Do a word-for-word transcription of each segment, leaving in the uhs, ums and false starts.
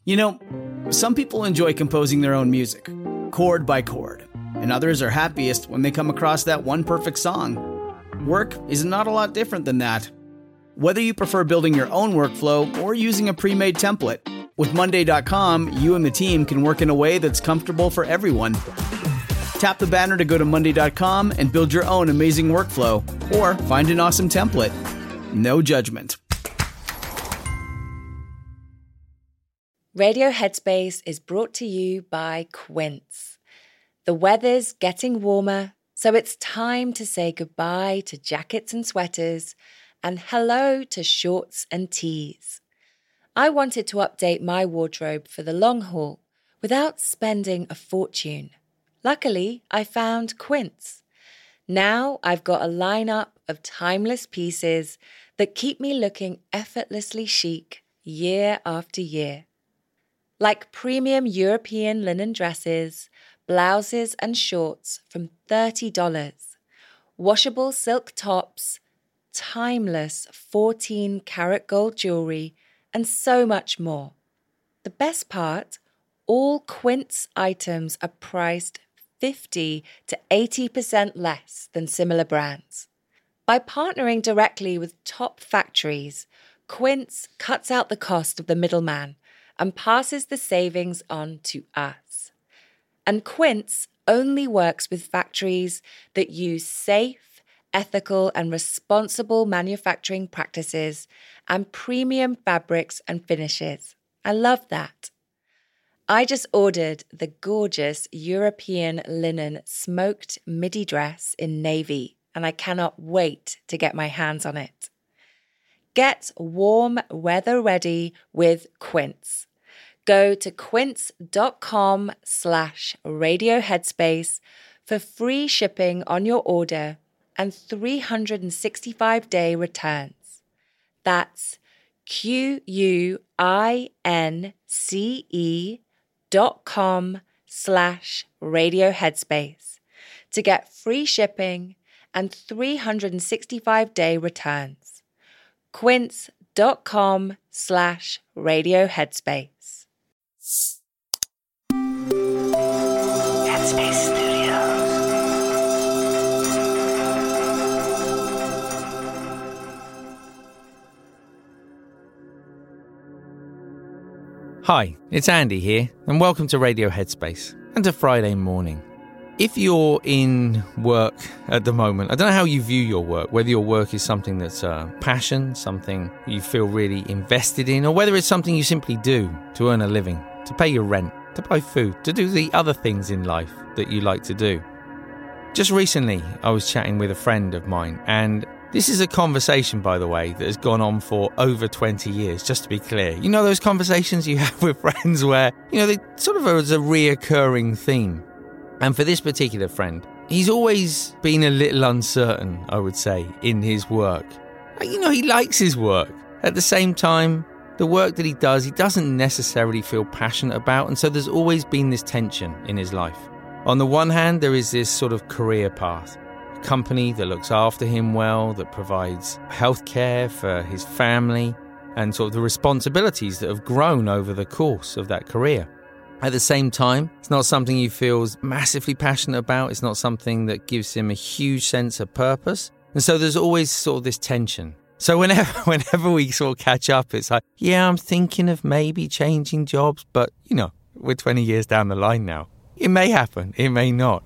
You know, some people enjoy composing their own music, chord by chord, and others are happiest when they come across that one perfect song. Work is not a lot different than that. Whether you prefer building your own workflow or using a pre-made template, with Monday dot com, you and the team can work in a way that's comfortable for everyone. Tap the banner to go to Monday dot com and build your own amazing workflow, or find an awesome template. No judgment. Radio Headspace is brought to you by Quince. The weather's getting warmer, so it's time to say goodbye to jackets and sweaters and hello to shorts and tees. I wanted to update my wardrobe for the long haul without spending a fortune. Luckily, I found Quince. Now I've got a lineup of timeless pieces that keep me looking effortlessly chic year after year. Like premium European linen dresses, blouses and shorts from thirty dollars, washable silk tops, timeless fourteen karat gold jewelry, and so much more. The best part, all Quince items are priced fifty to eighty percent less than similar brands. By partnering directly with top factories, Quince cuts out the cost of the middleman and passes the savings on to us. And Quince only works with factories that use safe, ethical, and responsible manufacturing practices and premium fabrics and finishes. I love that. I just ordered the gorgeous European linen smoked midi dress in navy, and I cannot wait to get my hands on it. Get warm weather ready with Quince. Go to quince.com slash radio headspace for free shipping on your order and three hundred sixty-five day returns. That's Q-U-I-N-C-E dot com slash radio headspace to get free shipping and three hundred sixty-five day returns. Quince.com slash radio headspace. Headspace Studios. Hi, it's Andy here, and welcome to Radio Headspace and to Friday morning. If you're in work at the moment, I don't know how you view your work, whether your work is something that's a passion, something you feel really invested in, or whether it's something you simply do to earn a living, to pay your rent, to buy food, to do the other things in life that you like to do. Just recently, I was chatting with a friend of mine, and this is a conversation, by the way, that has gone on for over twenty years, just to be clear. You know those conversations you have with friends where, you know, they sort of as a reoccurring theme. And for this particular friend, he's always been a little uncertain, I would say, in his work. You know, he likes his work. At the same time, the work that he does, he doesn't necessarily feel passionate about, and so there's always been this tension in his life. On the one hand, there is this sort of career path, a company that looks after him well, that provides healthcare for his family, and sort of the responsibilities that have grown over the course of that career. At the same time, it's not something he feels massively passionate about. It's not something that gives him a huge sense of purpose. And so there's always sort of this tension. So whenever whenever we sort of catch up, it's like, yeah, I'm thinking of maybe changing jobs, but, you know, we're twenty years down the line now. It may happen, it may not.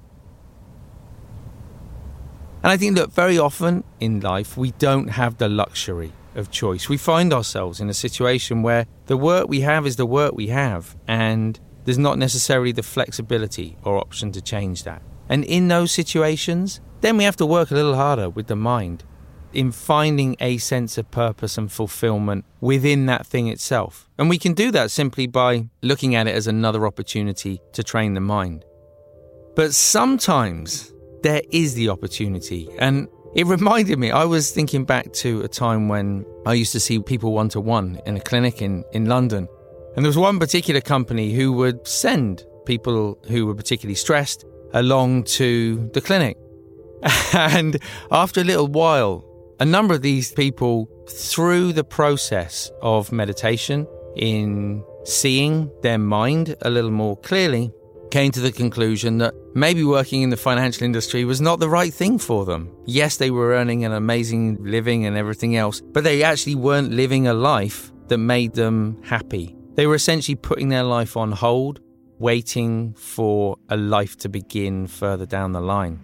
And I think that very often in life, we don't have the luxury of choice. We find ourselves in a situation where the work we have is the work we have, and there's not necessarily the flexibility or option to change that. And in those situations, then we have to work a little harder with the mind in finding a sense of purpose and fulfillment within that thing itself. And we can do that simply by looking at it as another opportunity to train the mind. But sometimes there is the opportunity. And it reminded me, I was thinking back to a time when I used to see people one-to-one in a clinic in, in London. And there was one particular company who would send people who were particularly stressed along to the clinic. And after a little while, a number of these people, through the process of meditation, in seeing their mind a little more clearly, came to the conclusion that maybe working in the financial industry was not the right thing for them. Yes, they were earning an amazing living and everything else, but they actually weren't living a life that made them happy. They were essentially putting their life on hold, waiting for a life to begin further down the line.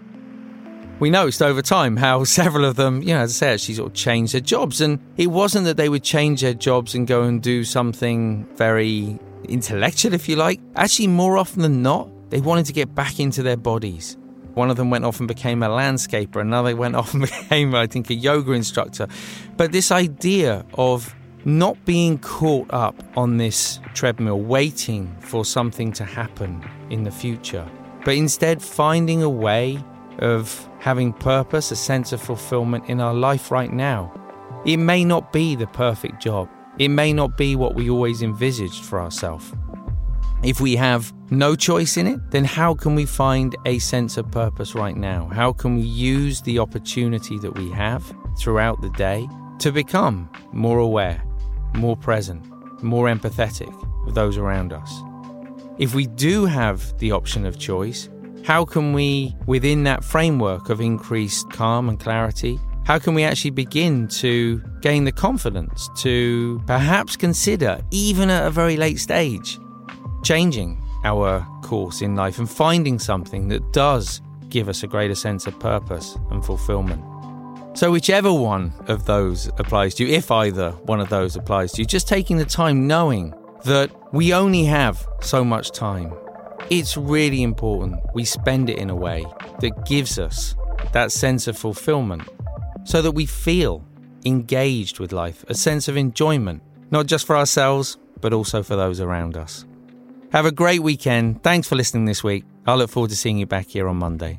We noticed over time how several of them, you know, as I said, actually sort of changed their jobs. And it wasn't that they would change their jobs and go and do something very intellectual, if you like. Actually, more often than not, they wanted to get back into their bodies. One of them went off and became a landscaper. Another went off and became, I think, a yoga instructor. But this idea of not being caught up on this treadmill, waiting for something to happen in the future, but instead finding a way of having purpose, a sense of fulfillment in our life right now. It may not be the perfect job. It may not be what we always envisaged for ourselves. If we have no choice in it, then how can we find a sense of purpose right now? How can we use the opportunity that we have throughout the day to become more aware, more present, more empathetic of those around us? If we do have the option of choice, how can we, within that framework of increased calm and clarity, how can we actually begin to gain the confidence to perhaps consider, even at a very late stage, changing our course in life and finding something that does give us a greater sense of purpose and fulfillment? So whichever one of those applies to you, if either one of those applies to you, just taking the time knowing that we only have so much time. It's really important we spend it in a way that gives us that sense of fulfillment so that we feel engaged with life, a sense of enjoyment, not just for ourselves, but also for those around us. Have a great weekend. Thanks for listening this week. I look forward to seeing you back here on Monday.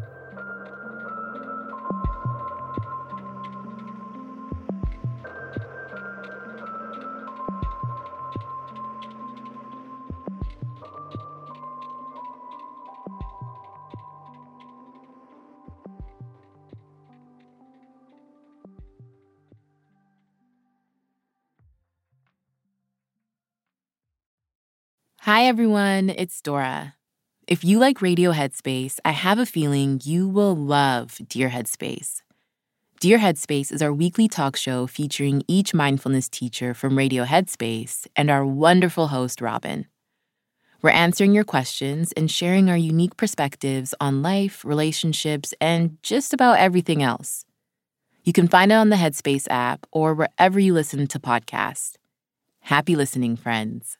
Hi, everyone. It's Dora. If you like Radio Headspace, I have a feeling you will love Dear Headspace. Dear Headspace is our weekly talk show featuring each mindfulness teacher from Radio Headspace and our wonderful host, Robin. We're answering your questions and sharing our unique perspectives on life, relationships, and just about everything else. You can find it on the Headspace app or wherever you listen to podcasts. Happy listening, friends.